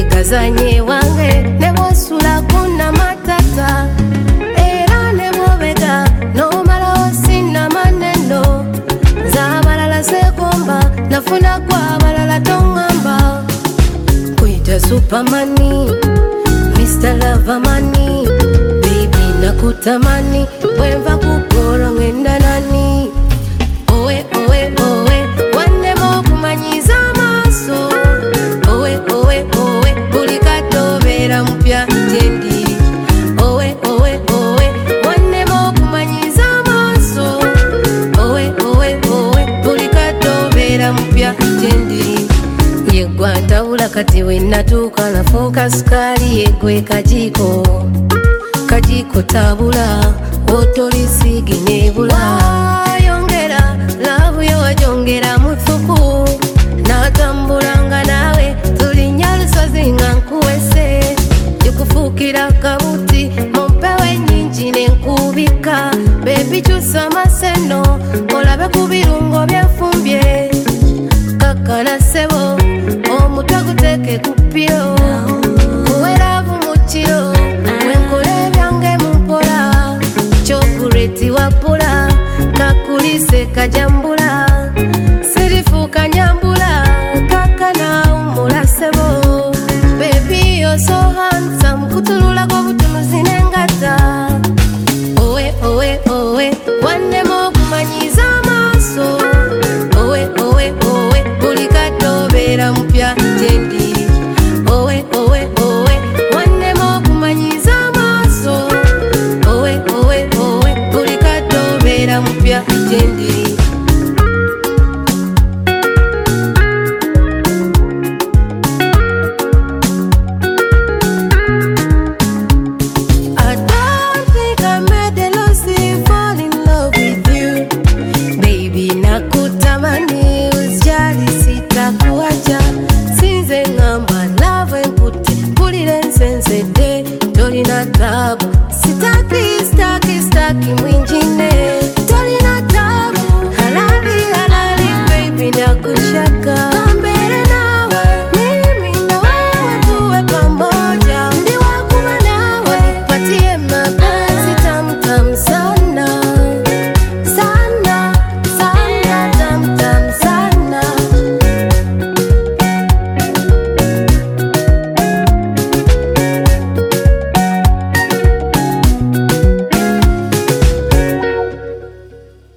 Kazanye wange nebosula kuna matata era nebobega no mala sina maneno za balala sekomba nafuna kwa balala tongamba kuita supermani Mr. Lovermani baby nakutamani wemva kukoro ngenda nani owe owe owe wanne mo kumanyiza maso owe owe owe bulikatobera mpya tendi owe owe owe wanne mo kumanyiza maso owe owe owe bulikatobera mpya tendi yegwanta ula kati wenatuka nafuka sukali yegwe kajiko kajiko tabula otolisigi nebula yongera labu yo wajongera muthuku natambulanga nawe tulinya lusozi nga nkuwese jikufukira kabuti mumpewe nyingi nenkubika bebi kyusa maseno olabe ku birungo byefumbye kakana sebo omutwe guteke kupyo kuweravu mukiro wenkole byange mumpola chokureti wapula kakulise kajambula sirifuka nyambula kakana umula sebo baby you're so handsome kutulula kwa butunuzi nengata owe owe owe wanne mo kumanyiza maso owe owe owe bulikatobera mpya tendi owe owe owe wanne mo kumanyiza maso owe owe owe bulikatobera mpya tendi nakutamani usijali sitakuacha sinze ngamba love mpute kulile nsensete tolina tabu